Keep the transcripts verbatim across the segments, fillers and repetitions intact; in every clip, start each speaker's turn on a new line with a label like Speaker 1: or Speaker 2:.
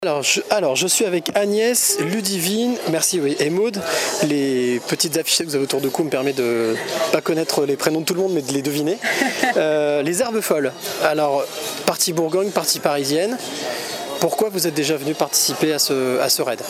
Speaker 1: Alors je, alors, je suis avec Agnès, Ludivine, merci, oui, et Maud. Les petites affiches que vous avez autour de vous me permettent de ne pas connaître les prénoms de tout le monde, mais de les deviner. Euh, les herbes folles. Alors, partie Bourgogne, partie parisienne. Pourquoi vous êtes déjà venu participer à ce, à ce raid ?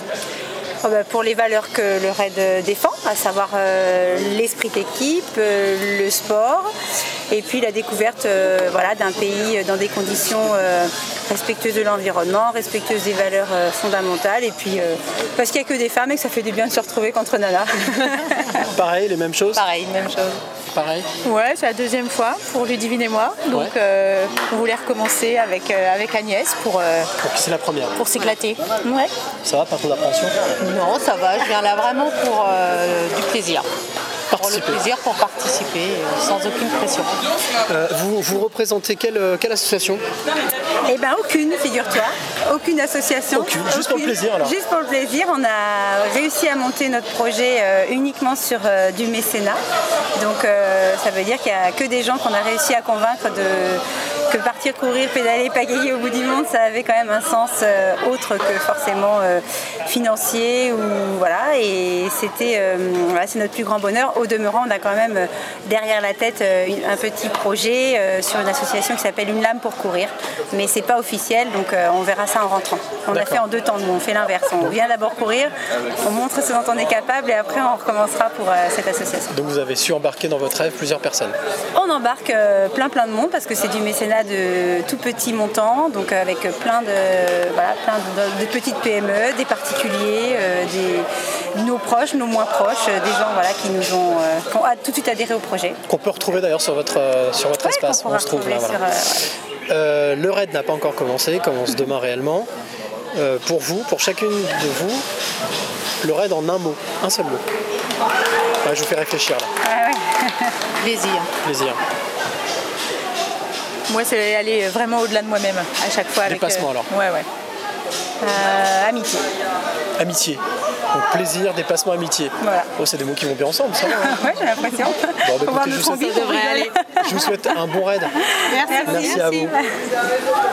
Speaker 2: Oh bah pour les valeurs que le raid défend, à savoir euh, l'esprit d'équipe, euh, le sport, et puis la découverte euh, voilà, d'un pays dans des conditions euh, respectueuses de l'environnement, respectueuses des valeurs euh, fondamentales, et puis euh, parce qu'il n'y a que des femmes et que ça fait du bien de se retrouver contre nanas.
Speaker 1: Pareil, les mêmes choses ?
Speaker 2: Pareil, même chose.
Speaker 1: Pareil.
Speaker 3: Ouais, c'est la deuxième fois pour Ludivine et moi, donc ouais. euh, on voulait recommencer avec, euh, avec Agnès pour, euh,
Speaker 1: c'est la première.
Speaker 3: pour s'éclater. Ouais.
Speaker 1: Ça va, pas trop d'appréhension ?
Speaker 3: Non, ça va, je viens là vraiment pour euh, du plaisir.
Speaker 1: Participer.
Speaker 3: Pour le plaisir, pour participer, euh, sans aucune pression.
Speaker 1: Euh, vous, vous représentez quelle, quelle association ?
Speaker 2: Eh bien aucune, figure-toi. Aucune association.
Speaker 1: Aucune, juste
Speaker 2: aucune.
Speaker 1: pour le plaisir alors.
Speaker 2: Juste pour le plaisir, on a réussi à monter notre projet euh, uniquement sur euh, du mécénat. Donc euh, ça veut dire qu'il n'y a que des gens qu'on a réussi à convaincre de, que partir courir, pédaler, pagayer au bout du monde, ça avait quand même un sens euh, autre que forcément euh, financier. Ou, voilà, et c'était, euh, voilà, c'est notre plus grand bonheur. Au demeurant, on a quand même euh, derrière la tête euh, un petit projet euh, sur une association qui s'appelle Une lame pour courir. Mais c'est pas officiel, donc euh, on verra ça en rentrant. On D'accord. a fait en deux temps, nous on fait l'inverse. On vient d'abord courir, on montre ce dont on est capable et après on recommencera pour euh, cette association.
Speaker 1: Donc vous avez su embarquer dans votre rêve plusieurs personnes ?
Speaker 2: On embarque euh, plein plein de monde parce que c'est du mécénat de tout petit montant, donc euh, avec plein de, voilà, plein de, de petites P M E, des particuliers, euh, des, nos proches, nos moins proches, euh, des gens voilà, qui nous ont, euh, qui ont tout de suite adhéré au projet.
Speaker 1: Qu'on peut retrouver d'ailleurs sur votre, euh, sur votre
Speaker 2: ouais,
Speaker 1: espace.
Speaker 2: On, on se trouve là. Voilà. Sur, euh, ouais.
Speaker 1: Euh, le raid n'a pas encore commencé, commence demain réellement. Euh, pour vous, pour chacune de vous, le raid en un mot, un seul mot. Ouais, je vous fais réfléchir là.
Speaker 2: Ah ouais.
Speaker 3: Plaisir.
Speaker 1: Plaisir.
Speaker 3: Moi, c'est aller vraiment au-delà de moi-même à chaque fois.
Speaker 1: Dépassement
Speaker 3: avec,
Speaker 1: euh...
Speaker 3: alors. Ouais, ouais.
Speaker 2: Euh, amitié.
Speaker 1: Amitié. Donc plaisir, dépassement, amitié.
Speaker 2: Voilà.
Speaker 1: Oh, c'est des mots qui vont bien ensemble, ça.
Speaker 2: Ouais, j'ai l'impression.
Speaker 1: Bon, bah, écoutez, je, vous souhaite...
Speaker 2: aller.
Speaker 1: je vous souhaite un bon raid.
Speaker 2: Merci,
Speaker 1: Merci, Merci. à vous.